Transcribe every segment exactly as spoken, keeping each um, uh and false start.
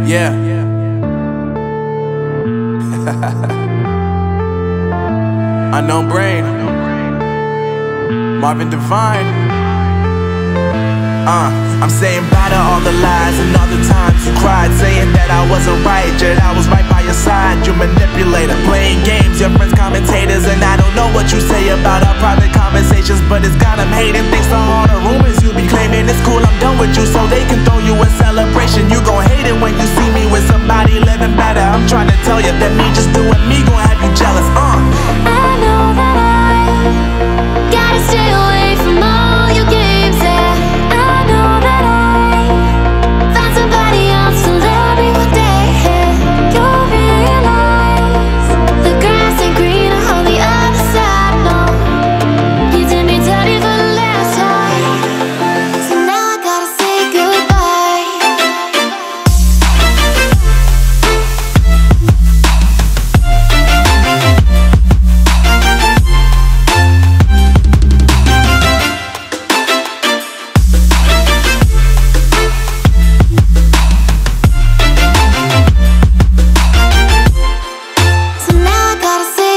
Yeah. Unknown Brain, Marvin Divine. Uh, I'm saying bye to all the lies and all the times you cried, saying that I wasn't right, yet I was right by your side. You manipulator, playing games, your friends commentators, and I don't know what you say about our private conversations, but it's got them hating. Thanks to all the rumors you be claiming. It's cool, I'm done with you, so they can throw you a celebration. You gon' hate it when you see me with somebody living better. I'm trying to tell you that me just doing me gon' have you jealous. Uh. I know that I gotta stay away from all your games, yeah. I know that I find somebody else to love me one day, yeah. You'll realize the grass ain't greener on the other side, no. You did me dirty for the last time, so now I gotta say goodbye. So now I gotta say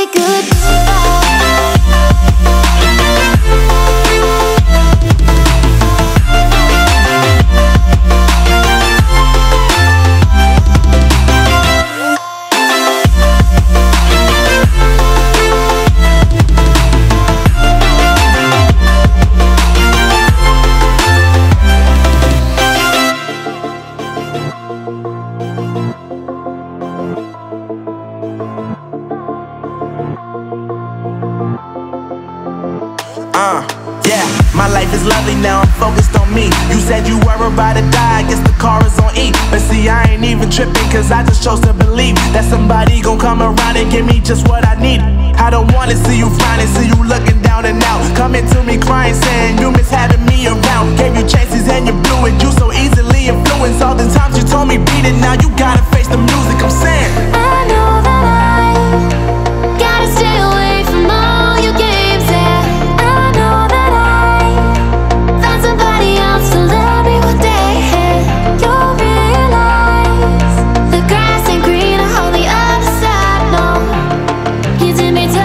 Uh, yeah, my life is lovely now, I'm focused on me. You said you were about to die, I guess the car is on E. But see, I ain't even tripping, cause I just chose to believe that somebody gon' come around and give me just what I need. I don't wanna see you frowning, see you looking down and out, coming to me crying, saying you miss having me around. Gave you chances and you blew it, you so easily influenced. All the times you told me beat it, now you gotta face the music. I'm saying I know that I gotta stay away from all your games, yeah. I know that I found somebody else to love me one day, yeah. You'll realize the grass ain't greener on the other side, no. You did me